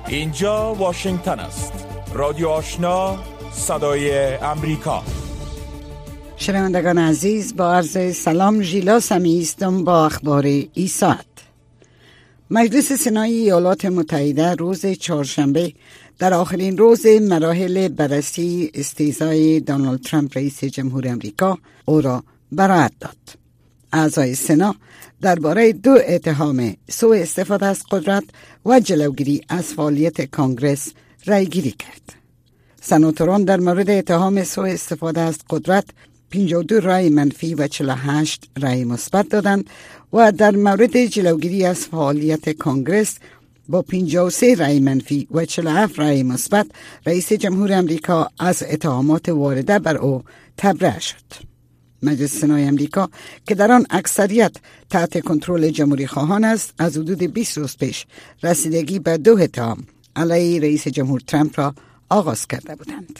اینجا واشنگتن است. رادیو آشنا، صدای امریکا. شنوندگان عزیز، با عرض سلام، ژیلا سمی هستم با اخبار این ساعت. مجلس سنای ایالات متحده روز چهارشنبه در آخرین روز مراحل بررسی استیضای دونالد ترامپ رئیس جمهور آمریکا او را براءت داد. اعضای سنا درباره 2 اتهام سوء استفاده از قدرت و جلوگیری از فعالیت کانگرس رأی گیری کرد. سناتوران در مورد اتهام سوء استفاده از قدرت 52 رأی منفی و 48 رأی مثبت دادند و در مورد جلوگیری از فعالیت کانگرس با 53 رأی منفی و 47 رأی مثبت رئیس جمهور آمریکا از اتهامات وارده بر او تبرئه شد. مجلس سنای آمریکا که در آن اکثریت تحت کنترل جمهوری خواهان است، از حدود 20 روز پیش رسیدگی به 2 اتهام علیه رئیس جمهور ترامپ را آغاز کرده بودند.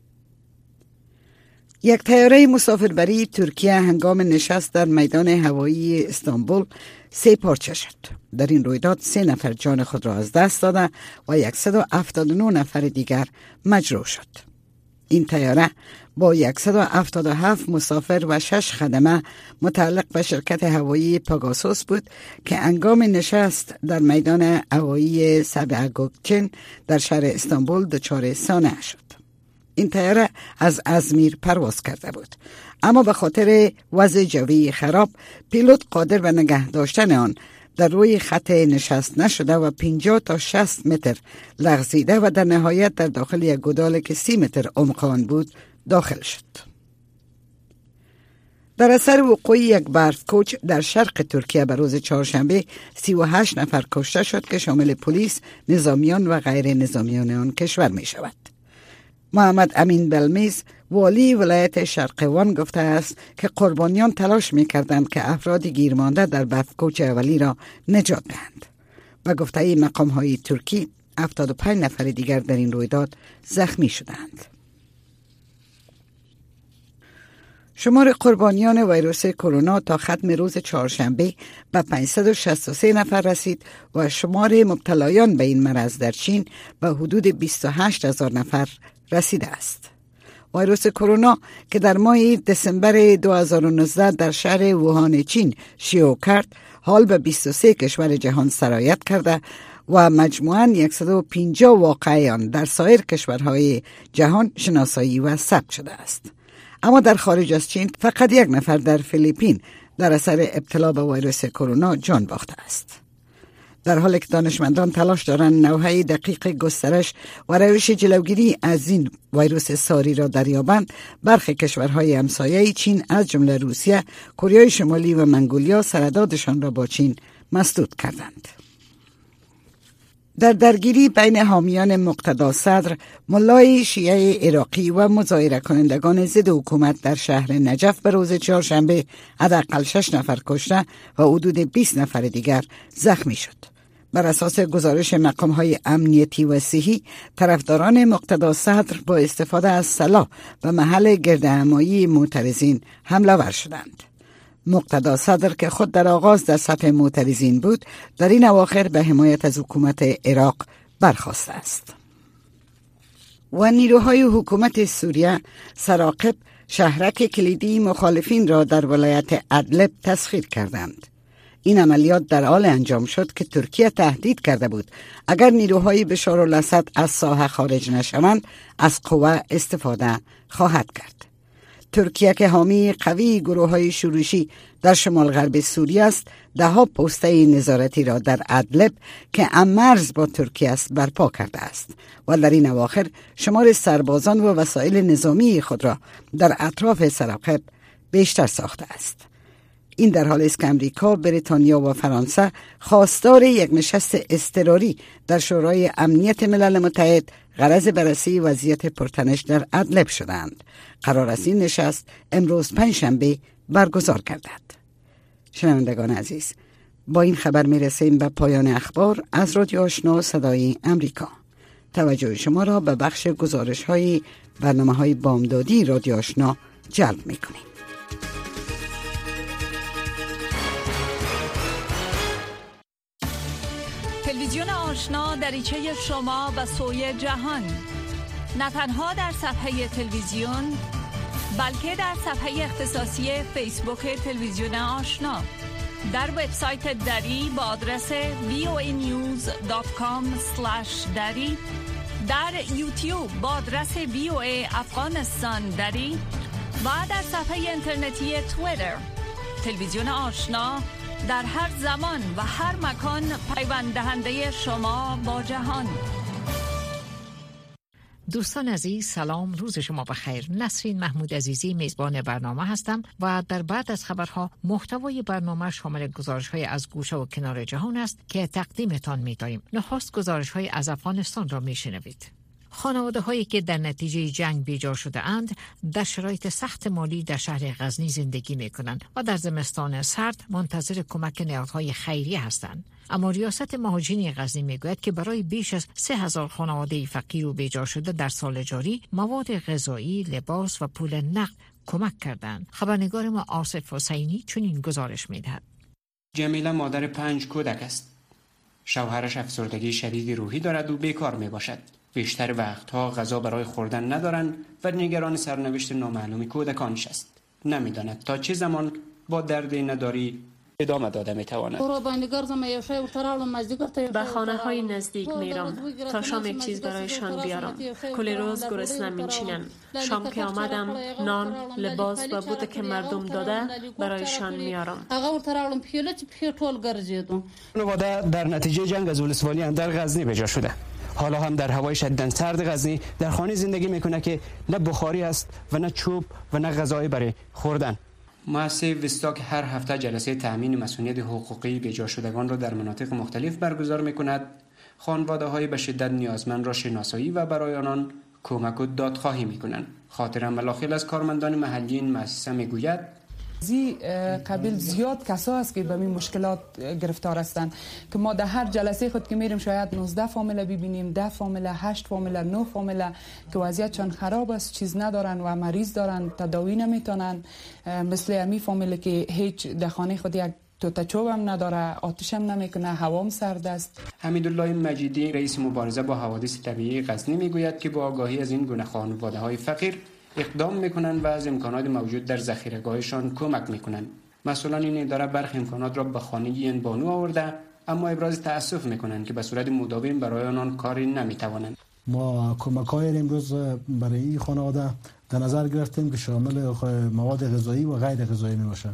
یک طیاره مسافربری ترکیه هنگام نشست در میدان هوایی استانبول 3 پارچه شد. در این رویداد 3 نفر جان خود را از دست داده و 179 نفر دیگر مجروح شد. این طیاره با 177 مسافر و 6 خدمه متعلق به شرکت هوایی پگاسوس بود که هنگام نشست در میدان هوایی سبع گوکچن در شهر استانبول دچار سانحه شد. این طیاره از ازمیر پرواز کرده بود، اما به خاطر وضع جوی خراب پیلوت قادر به نگه داشتن آن در روی خط نشست نشده و 50 تا 60 متر لغزیده و در نهایت در داخل یک گودال که 30 متر عمق آن بود داخل شد. در اثر وقوع یک برف کوچ در شرق ترکیه به روز چهارشنبه 38 نفر کشته شد که شامل پلیس، نظامیان و غیر نظامیان آن کشور می شود. محمد امین بلمیز والی ولایت شرقوان گفته است که قربانیان تلاش می کردند که افراد گیرمانده در برفکوچ اولی را نجات دهند. و گفته مقام های ترکی 75 نفر دیگر در این رویداد زخمی شدند. شمار قربانیان ویروس کرونا تا ختم روز چهارشنبه به 563 نفر رسید و شمار مبتلایان به این مرض در چین به حدود 28,000 نفر رسیده است. ویروس کرونا که در ماه دسامبر 2019 در شهر ووهان چین شیوع کرد، حال به 23 کشور جهان سرایت کرده و مجموعاً 150 واقعه آن در سایر کشورهای جهان شناسایی و ثبت شده است. اما در خارج از چین فقط 1 نفر در فیلیپین در اثر ابتلا به ویروس کرونا جان باخته است. در حالی که دانشمندان تلاش دارند نوعی دقیق گسترش و روش جلوگیری از این ویروس ساری را دریابند، برخی کشورهای همسایه چین از جمله روسیه، کره شمالی و منگولیا سردادشان را با چین مسدود کردند. در درگیری بین حامیان مقتدا صدر، ملای شیعه عراقی و مظاهره کنندگان ضد حکومت در شهر نجف به روز چهارشنبه حداقل 6 نفر کشته و حدود 20 نفر دیگر زخمی شد. بر اساس گزارش مقام‌های امنیتی و صحی، طرفداران مقتدا صدر با استفاده از سلاح به محل گردهمایی معترضین حمله ور شدند. مقتدا صدر که خود در آغاز در صف معترضین بود، در این اواخر به حمایت از حکومت عراق برخاسته است. و نیروهای حکومت سوریه سراقب، شهرک کلیدی مخالفین را در ولایت ادلب تسخیر کردند. این عملیات در حال انجام شد که ترکیه تهدید کرده بود اگر نیروهای بشار الاسد از ساحه خارج نشوند از قوه استفاده خواهد کرد. ترکیه که حامی قوی گروه‌های شورشی در شمال غرب سوریه است، 10 پسته نظارتی را در ادلب که مرز با ترکیه است برپا کرده است و در این اواخر شمار سربازان و وسایل نظامی خود را در اطراف سراقب بیشتر ساخته است. این در حالی است که امریکا، بریتانیا و فرانسه خواستار یک نشست اضطراری در شورای امنیت ملل متحد غرض بررسی وضعیت پرتنش در ادلب شدند. قرار است این نشست امروز پنجشنبه برگزار گردد. شنوندگان عزیز، با این خبر می رسیم به پایان اخبار از رادیو آشنا صدای امریکا. توجه شما را به بخش گزارش های برنامه های بامدادی رادیو آشنا جلب می کنیم. تلویزیون آشنا دریچه شما به سوی جهان، نه تنها در صفحه تلویزیون بلکه در صفحه اختصاصی فیسبوک تلویزیون آشنا، در وبسایت دری با آدرس voanews.com/dari، در یوتیوب با آدرس VOA افغانستان دری و در صفحه اینترنتی توییتر. تلویزیون آشنا در هر زمان و هر مکان پیوند دهنده شما با جهان. دوستان عزیز، سلام، روز شما بخیر. نسرین محمود عزیزی میزبان برنامه هستم و در بعد از خبرها محتوای برنامه شامل گزارش‌های از گوشه و کنار جهان است که تقدیمتان می‌داریم. نخست گزارش‌های از افغانستان را می‌شنوید. خانواده‌هایی که در نتیجه جنگ بیجار شده اند در شرایط سخت مالی در شهر غزنی زندگی می‌کنند و در زمستان سرد منتظر کمک نهادهای خیریه هستند. اما ریاست مهاجرین غزنی میگوید که برای بیش از 3000 خانواده فقیر و بیجار شده در سال جاری مواد غذایی، لباس و پول نقد کمک کردند. خبرنگار ما آصف حسینی چنین گزارش می‌دهد. جمیله مادر 5 کودک است. شوهرش افسردگی شدید روحی دارد و بیکار میباشد. بیشتر وقتها غذا برای خوردن ندارند و نگران سرنوشت نامعلوم کودکانش است. نمیداند تا چه زمان با درد نداری ادامه داده میتواند. به خانه های نزدیک میرم تا شام یک چیز برایشان بیارم. کل روز گرسنه میچینن. شام که آمدم نان، لباس و بوده که مردم داده برایشان میارم. خانواده در نتیجه جنگ از ولسوالی اندر غزنی بجا شده. حالا هم در هوای شدیداً سرد غزنی در خانه زندگی میکنه که نه بخاری است و نه چوب و نه غذایی برای خوردن. مؤسسه وستاک هر هفته جلسه تأمین مسئولیت حقوقی بیجا شدگان را در مناطق مختلف برگزار میکند. خانواده‌های به شدت نیازمند را شناسایی و برای آنان کمک و دادخواهی میکنند. خاطر ملاخیل از کارمندان محلی این مؤسسه میگوید قبل زیاد کسا هست که به این مشکلات گرفتار هستند که ما در هر جلسه خود که میریم شاید 19 فامیله ببینیم، 10 فامیله، 8 فامیله، 9 فامیله که وضعیتشان خراب است، چیز ندارن و مریض دارن، تداوی نمیتونن. مثل امی فامیله که هیچ در خانه خود یک توتچوب هم نداره، آتش هم نمیکنه، هوا هم سرد است. حمیدالله مجیدی رئیس مبارزه با حوادث طبیعی غزنی میگوید که با آگاهی از این گونه خانواده‌های فقیر اقدام میکنند و از امکانات موجود در ذخیره‌گاهشان کمک میکنند. مسئولان این اداره برخی امکانات را به خانه این بانو آورده، اما ابراز تأسف میکنند که به صورت مداوم برای آنان کاری نمیتوانند. ما کمک‌های امروز برای این خانواده در نظر گرفتیم که شامل مواد غذایی و غیر غذایی میباشند.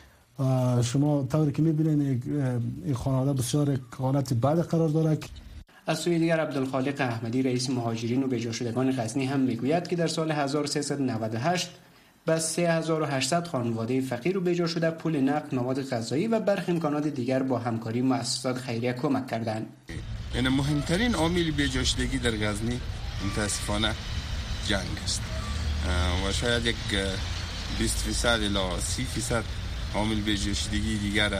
شما طوری که میبینید این خانواده بسیار حالت بد قرار داره. از سوی دیگر عبدالخالق احمدی رئیس مهاجرین و بیجا شدگان غزنی هم میگوید که در سال 1398 به 3800 خانواده فقیر و بیجا شده پول نقد، مواد غذایی و برخی امکانات دیگر با همکاری مؤسسات خیریه کمک کردند. یعنی مهمترین عامل بیجا شدگی در غزنی متاسفانه جنگ است و شاید یک 20% الی 30% عامل بیجا شدگی دیگر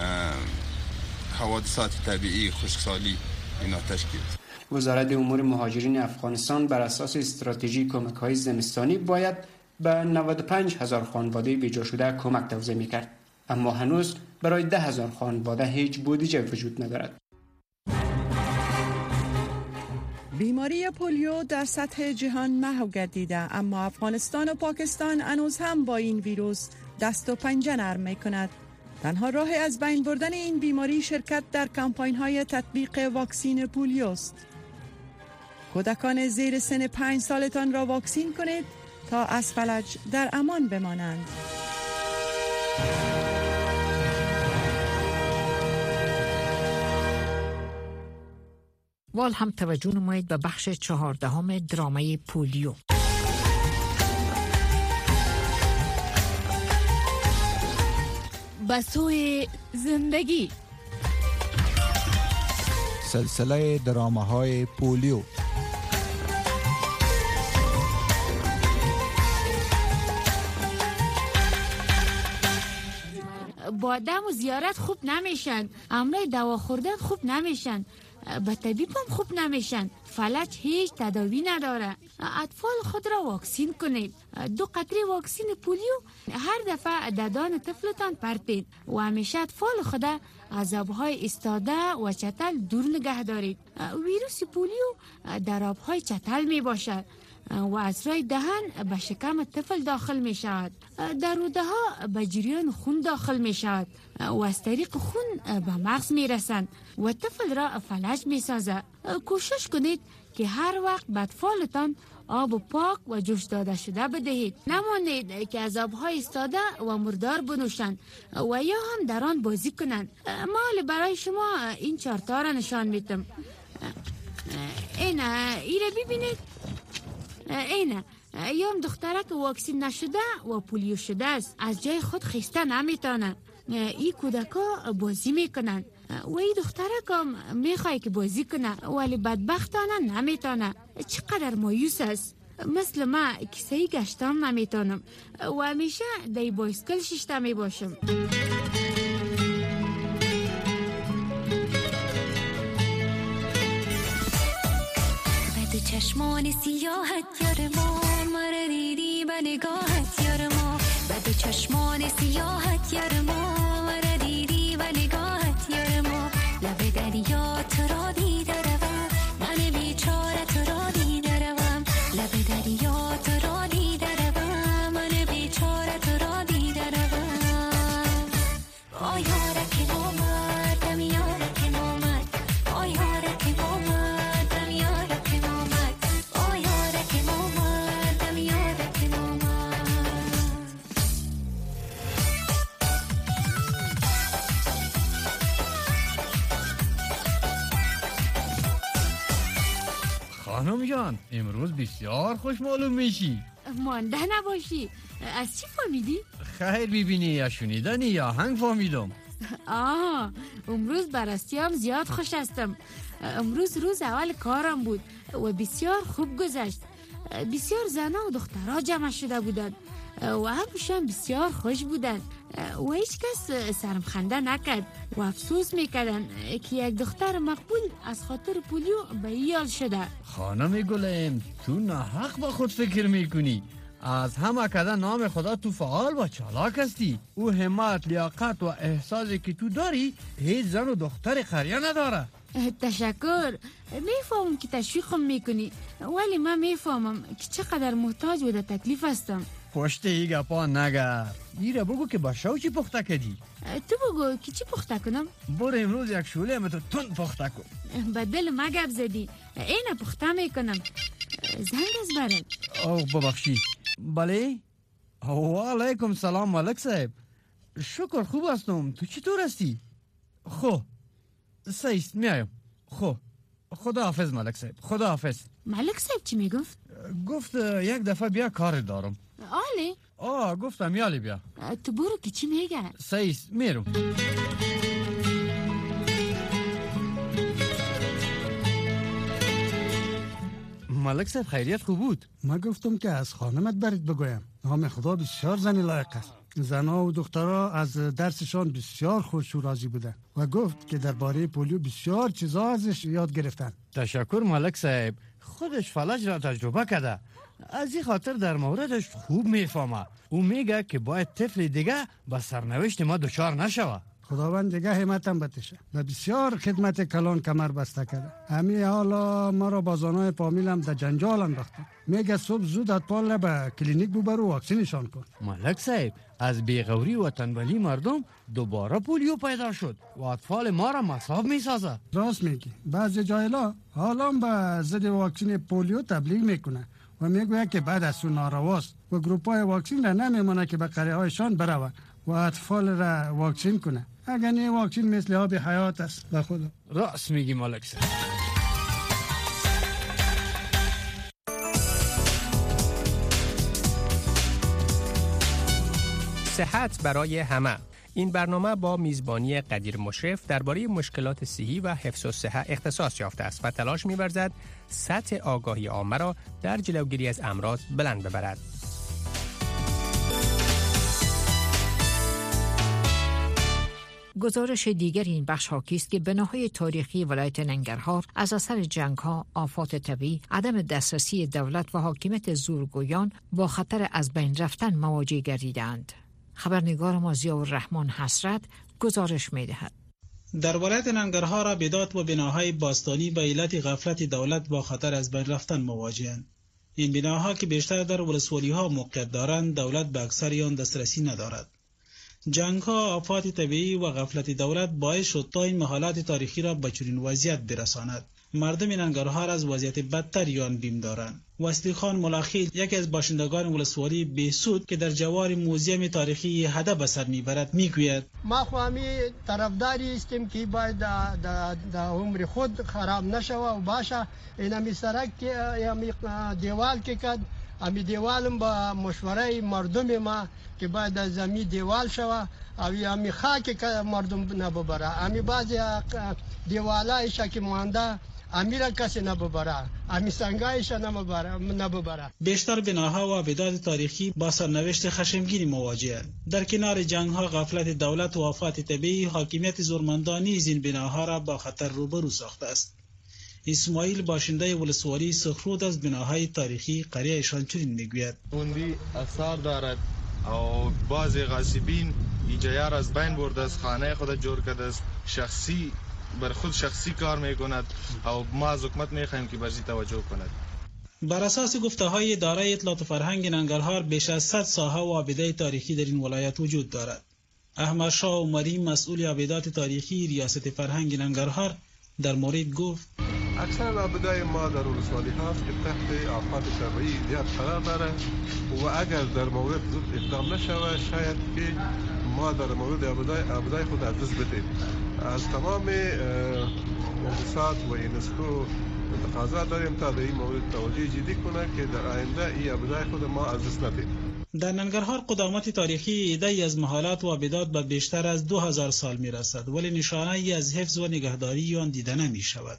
حوادثات طبیعی، خشکسالی اینا تشکیل. وزارت امور مهاجرین افغانستان بر اساس استراتژی کمک‌های زمستانی باید به 95000 خانواده بیجا شده کمک توزیع می‌کرد، اما هنوز برای 10000 خانواده هیچ بودجه وجود ندارد. بیماری پولیو در سطح جهان محو گردیده، اما افغانستان و پاکستان هنوز هم با این ویروس دست و پنجه نرم می‌کند. تنها راه از بین بردن این بیماری شرکت در کمپاین‌های تطبیق واکسین پولیو است. کودکان زیر سن 5 سالتان را واکسین کنید تا از فلج در امان بمانند. وال هم توجه نمایید به بخش 14 درامای پولیو. بسوی زندگی، سلسله دراماهای پولیو. با دم و زیارت خوب نمیشن، امرای دوا خوردن خوب نمیشن. به طبیب هم خوب نمیشن. فلج هیچ تداوی نداره. اطفال خود را واکسین کنید. 2 قطره واکسین پولیو هر دفعه ددان طفلتان پرتید و همیشه اطفال خود از آبهای ایستاده و چتل دور نگه دارید. ویروس پولیو در آبهای چتل می باشد و از رای دهن به شکم طفل داخل می شود. در روده ها به جریان خون داخل می شود و از طریق خون به مغز می رسند و طفل را فلج می سازد. کوشش کنید که هر وقت به اطفالتان آب پاک و جوش داده شده بدهید. نمانید که از آبهای ایستاده و مردار بنوشند و یا هم در آن بازی کنند. ما برای شما این 4 تا را نشان میدم. ایره ببینید. اینه یام دختره که واکسین نشده و پولیو شده است، از جای خود خسته نمیتونه. این کودکا بازی میکنن و این دختره که میخوای که بازی کنه ولی بدبختانه نمیتونه. چقدر مایوس است. مثل ما کسی گشتم نمیتونم و همیشه دی بایسکل ششته میباشم. چشمان سیاحت یار ما مره دیدی به نگاهت یار ما. بد چشمان سیاحت یار ما مره دیدی به نگاهت یار ما. لب دریا تو را دیده روم من بیچاره تو را دیده روم. لب دریا تو را دیده روم من بیچاره تو را دیده روم. آیاره که آمد یاره که آمد. آیاره که آمد یاره که آمد. آیاره که آمد یاره که آمد. خانم جان امروز بسیار خوش معلوم میشی. مانده نباشی. از چی فهمیدی؟ خیر ببینی یا شنیدنی یا هنگ فهمیدم. امروز برستیام زیاد خوش هستم. امروز روز اول کارم بود و بسیار خوب گذشت. بسیار زنها و دخترها جمع شده بودند و همشان بسیار خوش بودند و هیچ کس سرم خنده نکرد و افسوس میکردن که یک دختر مقبول از خاطر پولیو به یال شده. خانم گلم تو ناحق با خود فکر میکنی. از همه کده نام خدا تو فعال و چالاک هستی. او همت، لیاقت و احساسی که تو داری هیچ زن و دختر قریه نداره. تشکر. میفهمم که تشویقم میکنی ولی من میفهمم که چقدر محتاج و در تکلیف هستم. پشت ای گپا نگر. ایره بگو که با شو چی پخته کردی؟ تو بگو که چی پخته کنم؟ برو امروز یک شوله همه تو تند پخته کن. به دل ما گپ زدی. اینه پخته میکنم. زنگ از برم. اوه ببخشی. بله؟ و علیکم سلام ملک صاحب. شکر خوب هستم. تو چطور هستی؟ خو سیست میایم. خدا حافظ ملک صاحب. خدا حافظ. ملک صاحب چی میگفت؟ گفت یک دفعه بیا کار دارم. آلی؟ گفتم یالی بیا. تو برو که چی میگه؟ سیست میرم. ملک صاحب خیریت خوب بود؟ ما گفتم که از خانمت برید بگویم. نام خدا بسیار زنی لایق است. زنها و دخترها از درسشان بسیار خوش و راضی بودن و گفت که درباره پولیو بسیار چیزا ازش یاد گرفتن. تشکر ملک صاحب. خودش فلج را تجربه کرده. از این خاطر در موردش خوب میفهمه. او میگه که باید طفل دیگه به سرنوشت ما دچار نشوه. خداوند دیگه همتم بتشه. و بسیار خدمت کلان کمر بسته کرده. همین حالا ما را بازانای پامیلم در جنجال انداختن. میگه صبح زود اطفال به کلینیک ببرو واکسینشان کن. ملک صاحب از بیغوری و تنبلی مردم دوباره پولیو پیدا شد و اطفال ما را مصاب میسازه. راست میگی. بعضی جایلا حالا به ضد واکسین پولیو تبلیغ میکنه و میگوید که بعد از اون نارواست و گروپای واکسین را نمیمونه که به قریه هایشان بروه و اطفال را واکسین کنه. اگر نه واکسین مثل آب حیات است. به خدا راست میگی ملک صاحب. صحت برای همه. این برنامه با میزبانی قدیر مشرف درباره مشکلات صحی و حفظ الصحه اختصاص یافته است و تلاش می‌ورزد سطح آگاهی عامه را در جلوگیری از امراض بلند ببرد. گزارش دیگر این بخش حاکی است که بناهای تاریخی ولایت ننگرهار از اثر جنگ‌ها، آفات طبیعی، عدم دسترسی دولت و حاکمیت زورگویان با خطر از بین رفتن مواجه گردیدند. خبرنگار ما ضیاءالرحمن حسرت گزارش می‌دهد. در ولایت ننگرهار آبادات و بناهای باستانی به علت غفلت دولت با خطر از بین رفتن مواجه‌اند. این بناها که بیشتر در ولسوالی‌ها موقعیت دارند، دولت به اکثر آن دسترسی ندارد. جنگ‌ها، آفات طبیعی و غفلت دولت باعث شد تا این محلات تاریخی را به چنین وضعیت برساند. مردم ننگرهار از وضعیت بدتری آن بیم دارند. وصلی خان ملاخیل، یکی از باشندگان ولسوالی بهسود که در جوار موزیم تاریخی هده به سر میبرد، میگوید: ما خو همی طرفداری استیم که باید د عمر خود خراب نشوه و باشه. این همی سرک همی دیوال که کد، همی دیوالم با مشوره مردم ما که باید از همی دیوال شوه او همی خاک که مردم نببره. همی بعضی دیوالایش که مانده امیر کسی نببره، امی سنگایش نببره. بیشتر بناها و آبادات تاریخی با سرنوشت خشمگینی مواجه‌اند. در کنار جنگ‌ها، غفلت دولت و آفات طبیعی، حاکمیت زورمندانه این بناها را با خطر روبرو ساخته است. اسماعیل، باشنده ولسوالی سخرود، از بناهای تاریخی قریه‌شان چنین میگوید: اوندی اثر دارد او بعضی غاصبین ایجایار از بین برده است، خانه خود جور کرده است، شخصی بر خود شخصی کار میکند او ما از حکومت میخواهیم که برزی توجه کند. بر اساس گفته‌های اداره اطلاعات و فرهنگ ننگرهار، بیش از 100 ساحه و آبادات تاریخی در این ولایت وجود دارد. احمد شاه عمری، مسئول آبادات تاریخی ریاست فرهنگ ننگرهار، در مورد گفت: اکثر آبادات ما در ولسوالی هاست که تحت آفات طبیعی زیاد قرار دارد و اگر در مورد زود اقدام نشود شاید که ما در مورد آبادات خود از دست بدهیم. از تمام مؤسسات و یونسکو تقاضا داریم تا در این مورد توجه جدی کنه که در آینده این آبادات خود ما از دست ندهیم. در ننگرهار قدامت تاریخی ایده از محلات و آبادات به بیشتر از 2000 سال می رسد، ولی نشانه ای از حفظ و نگهداری آن دیده نمی شود.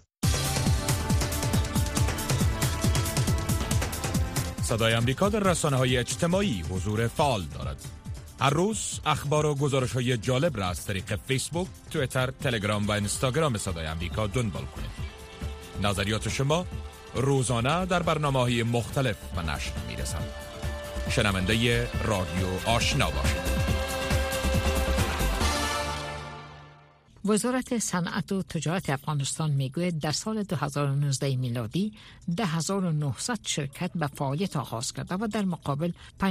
صدای امریکا در رسانه‌های اجتماعی حضور فعال دارد. هر روز اخبار و گزارش‌های جالب را از طریق فیسبوک، توییتر، تلگرام و اینستاگرام صدای امریکا دنبال کنید. نظریات شما روزانه در برنامه‌های مختلف و نشر می‌رسند. شنونده رادیو آشنا باشید. وزارت صنعت و تجارت افغانستان میگوید در سال 2019 میلادی 10900 شرکت به فعالیت آغاز کرده و در مقابل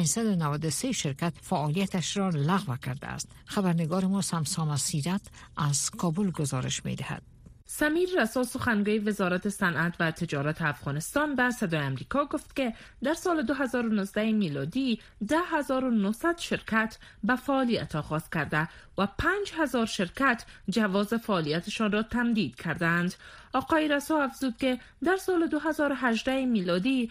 593 شرکت فعالیتش را لغو کرده است. خبرنگار ما سمسام سیرت از کابل گزارش میدهد. سمیر رسا، سخنگوی وزارت صنعت و تجارت افغانستان، به صدای امریکا گفت که در سال 2019 میلادی 10900 شرکت به فعالیت آغاز کرده و 5000 شرکت جواز فعالیتشان را تمدید کردند. آقای رسا افزود که در سال 2018 میلادی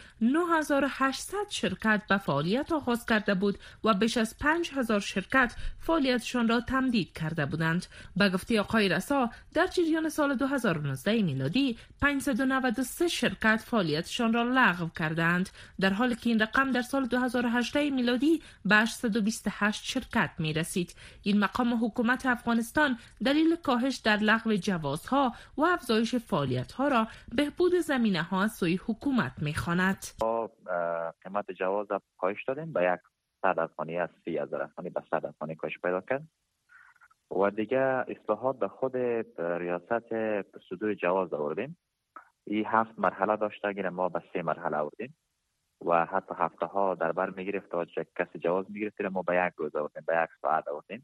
9800 شرکت به فعالیت آغاز کرده بود و بیش از 5000 شرکت فعالیتشان را تمدید کرده بودند. به گفته آقای رسا در جریان سال 2019 میلادی 593 شرکت فعالیتشان را لغو کردند، در حالی که این رقم در سال 2018 میلادی به 828 شرکت می رسید. این مقام حکومت افغانستان دلیل کاهش در لغو جوازها و افزایش فعالیت‌ها را بهبود زمینه‌ها از سوی حکومت می‌خواند. قیمت جواز را کاهش دادیم به 100 افغانی از 30,000 افغانی به 100 افغانی کاهش پیدا کرد و دیگه اصلاحات به خود ریاست صدور جواز آوردیم. این 7 مرحله داشته که ما به 3 مرحله آوردیم و حتی هفته ها در بر می‌گرفت تا کسی جواز می‌گرفت ما به 1 روز آوردیم، به 1 ساعت آوردیم.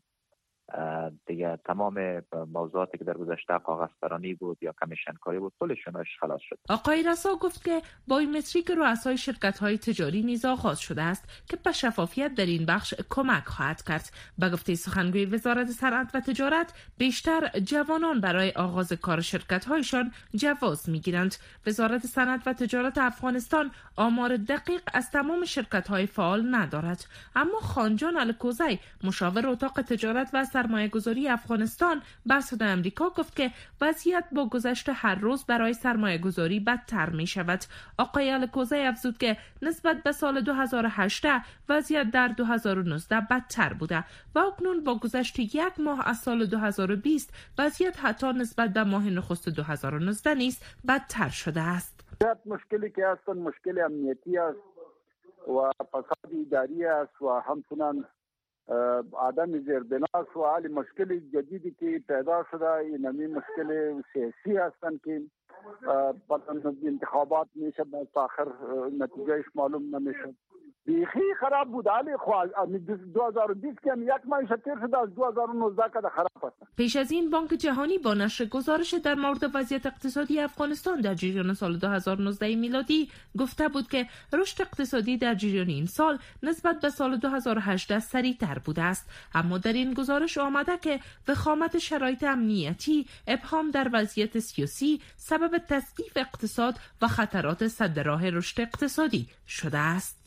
دیگه تمام موضوعاتی که در گذشته کاغذپرانی بود یا کمیشن کاری بود کلشونش خلاص شد. آقای رسا گفت که بایومتریک رؤسای شرکت‌های تجاری نیز آغاز شده است که به شفافیت در این بخش کمک خواهد کرد. به گفته سخنگوی وزارت صنعت و تجارت، بیشتر جوانان برای آغاز کار شرکت‌هایشان جواز می‌گیرند. وزارت صنعت و تجارت افغانستان آمار دقیق از تمام شرکت‌های فعال ندارد، اما خانجان الکوزی، مشاور اتاق تجارت و سرمایه‌گذاری افغانستان به صدای آمریکا گفت که وضعیت با گذشت هر روز برای سرمایه‌گذاری بدتر می شود. آقای الکوزی افزود که نسبت به سال 2018 وضعیت در 2019 بدتر بوده و اکنون با گذشت یک ماه از سال 2020 وضعیت حتی نسبت به ماه نخست 2019 نیز بدتر شده است. مشکلی که هست مشکل امنیتی است و فساد اداری است و همچنان عدم زیربناست و حال مشکل جدیدی که پیدا شده این مشکل سیاسی هستند که انتخابات میشه بعد آخر نتیجهش معلوم نمیشه. بیخی خراب بود حالی 2020 که یک ماه تیر شده از 2019 که خراب است. پیش از این بانک جهانی با نشر گزارش در مورد وضعیت اقتصادی افغانستان در جریان سال 2019 میلادی گفته بود که رشد اقتصادی در جریان این سال نسبت به سال 2018 سریعتر بوده است، اما در این گزارش آمده که وخامت شرایط امنیتی، ابهام در وضعیت سیاسی سبب تضعیف اقتصاد و خطرات سد راه رشد اقتصادی شده است.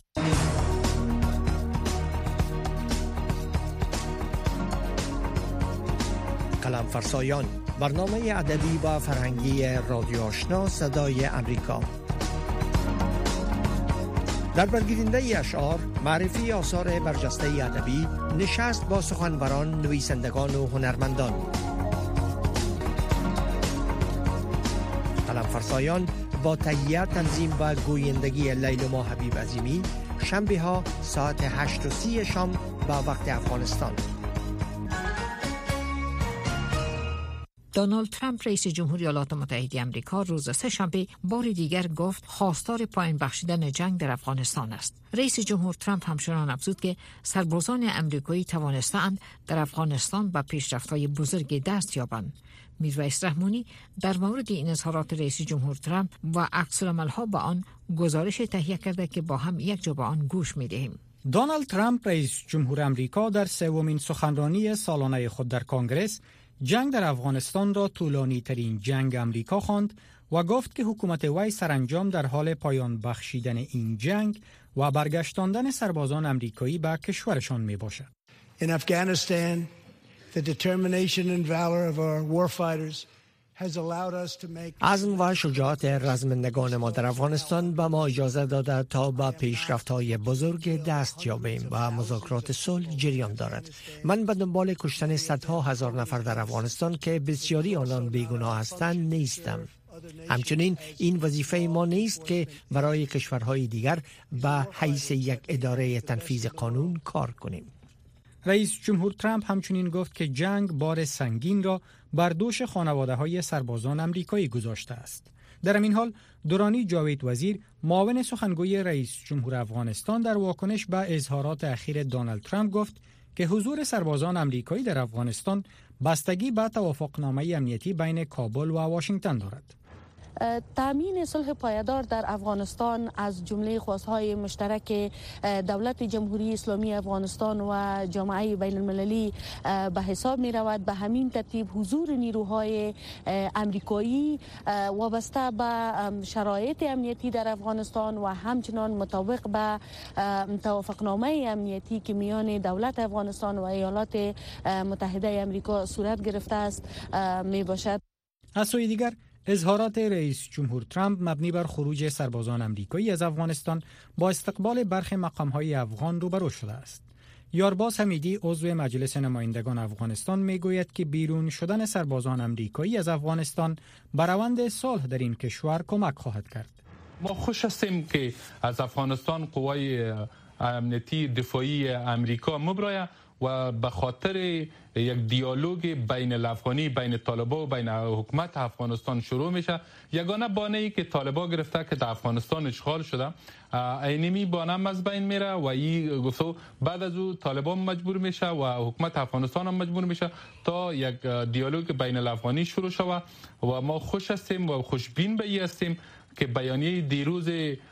قلم فرسایان، برنامه ادبی و فرهنگی رادیو آشنا صدای امریکا. در برگیرنده اشعار، معرفی آثار برجسته ادبی، نشست با سخنوران، نویسندگان و هنرمندان. قلم فرسایان با تهیه، تنظیم و گویندگی لیلما حبیب عظیمی، شنبه ها ساعت 8:30 شام با وقت افغانستان. دونالد ترامپ رئیس جمهوری ایالات متحده آمریکا روز سه‌شنبه بار دیگر گفت خواستار پایان بخشیدن جنگ در افغانستان است. رئیس جمهور ترامپ همچنان افزود که سربازان آمریکایی توانستند در افغانستان به پیشرفت‌های بزرگ دست یابند. میرویس رحمانی در مورد این اظهارات رئیس جمهور ترامپ و عکس‌العمل‌ها با آن گزارش تهیه کرده که با هم یک جا به آن گوش می‌دهیم. دونالد ترامپ رئیس جمهور آمریکا در سومین سخنرانی سالانه خود در کنگره جنگ در افغانستان را طولانی ترین جنگ آمریکا خواند و گفت که حکومت وی سرانجام در حال پایان بخشیدن این جنگ و برگشتاندن سربازان آمریکایی به کشورشان می باشد. In Afghanistan, the determination and valor of our warfighters has allowed us to make عزم و شجاعت رزمندگان ما در افغانستان به ما اجازه داده تا به پیشرفت‌های بزرگ دست یابیم و مذاکرات صلح جریان دارد. من به دنبال کشتن صدها هزار نفر در افغانستان که بسیاری آنان بیگناه هستند نیستم. همچنین این وظیفه ما نیست که برای کشورهای دیگر به حیث یک اداره تنفیذ قانون کار کنیم. رئیس جمهور ترامپ همچنین گفت که جنگ بار سنگین را بر دوش خانواده‌های سربازان آمریکایی گذاشته است. در همین حال دورانی جاوید وزیر، معاون سخنگوی رئیس جمهور افغانستان، در واکنش به اظهارات اخیر دونالد ترامپ گفت که حضور سربازان آمریکایی در افغانستان بستگی به توافقنامه امنیتی بین کابل و واشنگتن دارد. تامین صلح پایدار در افغانستان از جمله خواستهای مشترک دولت جمهوری اسلامی افغانستان و جامعه بین المللی به حساب می رود. به همین ترتیب حضور نیروهای امریکایی وابسته به شرایط امنیتی در افغانستان و همچنان مطابق به توافقنامه امنیتی که میان دولت افغانستان و ایالات متحده آمریکا صورت گرفته است می باشد. از سوی دیگر اظهارات رئیس جمهور ترامپ مبنی بر خروج سربازان آمریکایی از افغانستان با استقبال برخی مقام‌های افغان روبرو شده است. یارباز حمیدی، عضو مجلس نمایندگان افغانستان، میگوید که بیرون شدن سربازان آمریکایی از افغانستان به روند صلح در این کشور کمک خواهد کرد. ما خوش هستیم که از افغانستان قوای امنیتی دفاعی امریکا مبرایه و به خاطر یک دیالوگ بین الافغانی، بین طالبان و بین حکومت افغانستان شروع میشه. یگانه بانه‌ای که طالبان گرفته که در افغانستان اشغال شده، اینمی بانه از بین میره و این گفتو بعد از او طالبان مجبور میشه و حکومت افغانستان هم مجبور میشه تا یک دیالوگ بین الافغانی شروع شود و ما خوش هستیم و خوشبین به این هستیم که بیانیه دیروز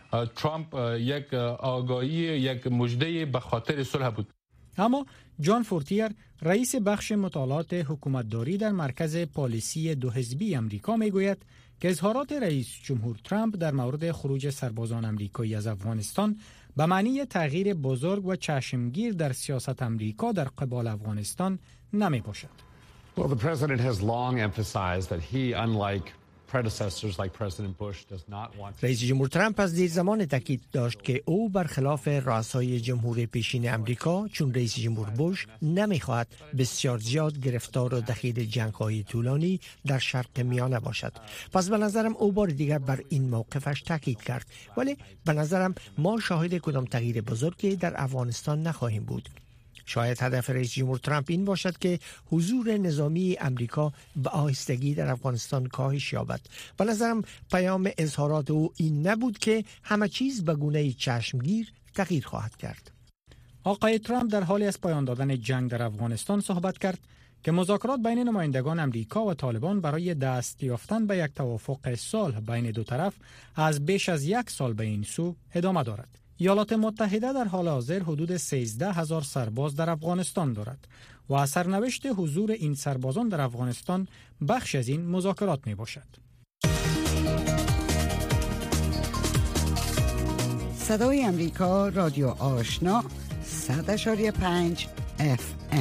ترامپ یک آگاهی، یک مژده به خاطر صلح بود. اما جان فورتیر، رئیس بخش مطالعات حکومتداری در مرکز پالیسی دو حزبی امریکا، میگوید که اظهارات رئیس جمهور ترامپ در مورد خروج سربازان آمریکایی از افغانستان به معنی تغییر بزرگ و چشمگیر در سیاست آمریکا در قبال افغانستان نمی باشد. Well, the president has long emphasized that he, unlike predecessors like President Bush, does not want. رئیس جمهور ترامپ از دیر زمان تاکید داشت که او برخلاف رؤسای جمهور پیشین امریکا چون رئیس جمهور بوش نمیخواهد بسیار زیاد گرفتار و دخیل جنگ‌های طولانی در شرق میانه باشد. پس به نظرم او بار دیگر بر این موقفش تاکید کرد. ولی به نظرم ما شاهد کدام تغییر بزرگی در افغانستان نخواهیم بود. شاید هدف رئیس جمهور ترامپ این باشد که حضور نظامی امریکا به آهستگی در افغانستان کاهش یابد. به نظرم پیام اظهارات او این نبود که همه چیز به گونه چشمگیر تغییر خواهد کرد. آقای ترامپ در حالی از پایان دادن جنگ در افغانستان صحبت کرد که مذاکرات بین نمایندگان امریکا و طالبان برای دست یافتن به یک توافق صلح بین دو طرف از بیش از 1 سال به این سو ادامه دارد. ایالات متحده در حال حاضر حدود 13,000 سرباز در افغانستان دارد و سرنوشت حضور این سربازان در افغانستان بخش از این مذاکرات می باشد. صدای امریکا، رادیو آشنا، 100.5 FM.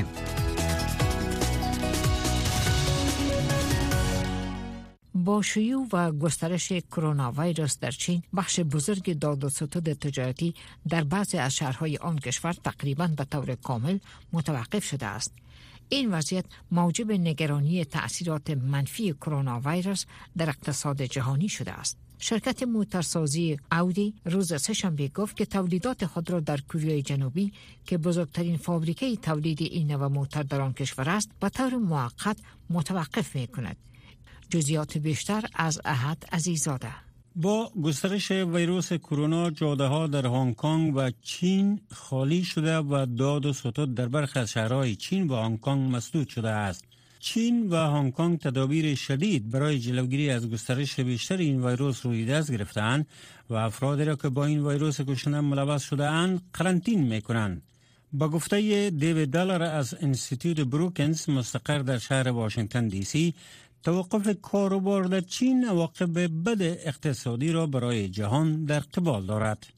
با شیوع و گسترش کرونا ویروس در چین، بخش بزرگ داد و ستد تجارتی در بعضی از شهرهای آن کشور تقریباً به طور کامل متوقف شده است. این وضعیت موجب نگرانی تأثیرات منفی کرونا ویروس در اقتصاد جهانی شده است. شرکت موتورسازی اودی روز سه‌شنبه گفت که تولیدات خود را در کره جنوبی که بزرگترین فابریکه تولید این نوع موتور در آن کشور است، به طور موقت متوقف می‌کند. جزئیات بیشتر از احد عزیزاده. با گسترش ویروس کرونا جاده‌ها در هنگ کنگ و چین خالی شده و داد و ستد در برخی از شهرهای چین و هنگ کنگ مسدود شده است. چین و هنگ کنگ تدابیر شدید برای جلوگیری از گسترش بیشتر این ویروس روی دست گرفتند و افرادی را که با این ویروس کشنده ملوث شده اند قرنطین می‌کنند. با گفته دیوید دالر از انستیتوت بروکنز مستقر در شهر واشنگتن دی سی، توقف کار و بار در چین عواقب بد اقتصادی را برای جهان در قبال دارد.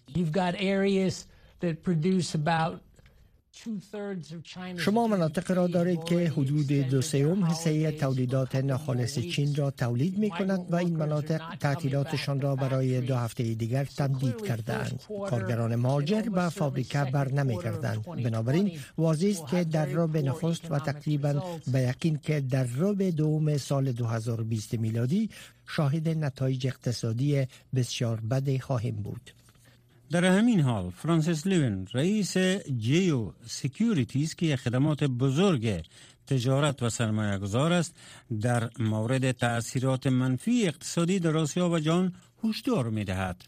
شما مناطق را دارید که حدود 2/3 حصه تولیدات ناخالص چین را تولید می کند و این مناطق تعطیلاتشان را برای 2 هفته دیگر تمدید کردند. کارگران مهاجر به فابریکه بر نمی کردند. بنابراین واضح است که در ربع نخست و تقریبا به یقین که در ربع دوم سال 2020 میلادی شاهد نتایج اقتصادی بسیار بد خواهیم بود. در همین حال فرانسیس لیون رئیس جیو سکیوریتیز که خدمات بزرگ تجارت و سرمایه گذار است در مورد تأثیرات منفی اقتصادی در آسیا و جهان هشدار می دهد.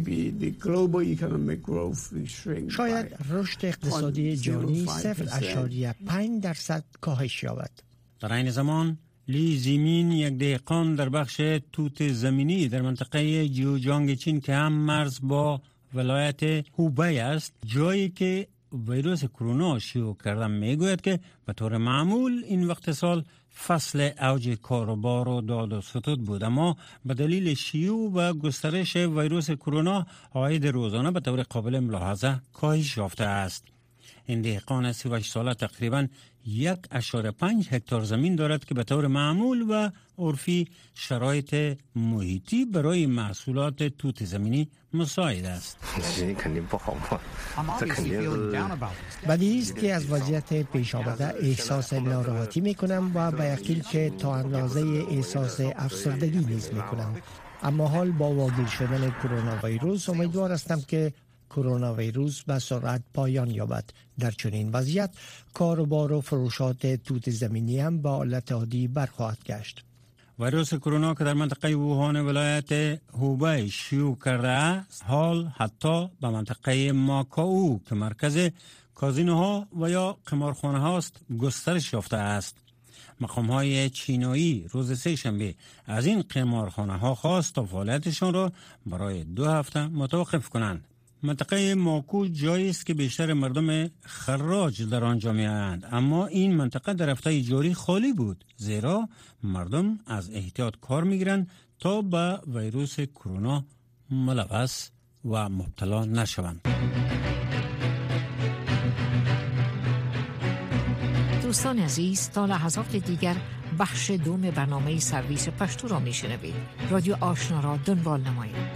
شاید رشد اقتصادی جهانی 0.5% کاهش یابد. در این زمان لی زیمین یک دهقان در بخش توت زمینی در منطقه جیوجانگ چین که هم مرز با ولایت هوبی است، جایی که ویروس کرونا شیوع کرده، میگوید که به طور معمول این وقت سال فصل اوج کاروبار و داد و ستد بود، اما به دلیل شیوع و گسترش ویروس کرونا عاید روزانه به طور قابل ملاحظه کاهش یافته است. این دهقان 38 ساله تقریباً 1.5 هکتار زمین دارد که به طور معمول و عرفی شرایط محیطی برای محصولات توت زمینی مساعد است. بدیهی است که از وضعیت پیش آمده احساس ناراحتی میکنم و به یقین که تا اندازه احساس افسردگی نیز میکنم. اما حال با واگیر شدن کرونا ویروس امیدوار هستم که کرونا ویروس به سرعت پایان یابد. در چنین وضعیت کاروبار و فروشات توت زمینی هم به حالت عادی برخواهد گشت. ویروس کرونا که در منطقه ووهان ولایت هوبی شیوع کرده است، حال حتی به منطقه ماکائو که مرکز کازینوها و یا قمارخانه هاست گسترش یافته است. مقام‌های چینایی روز سه‌شنبه از این قمارخانه ها خواست تا فعالیتشان را برای 2 هفته متوقف کنند. منطقه ماکو جایی است که بیشتر مردم خراج در آنجا می‌آیند، اما این منطقه در هفته جاری خالی بود، زیرا مردم از احتیاط کار می‌گیرند تا به ویروس کرونا ملوث و مبتلا نشوند. دوستان عزیز، تا لحظات دیگر بخش دوم برنامه سرویس پشتو را میشنوید. رادیو آشنا را دنبال نمایید.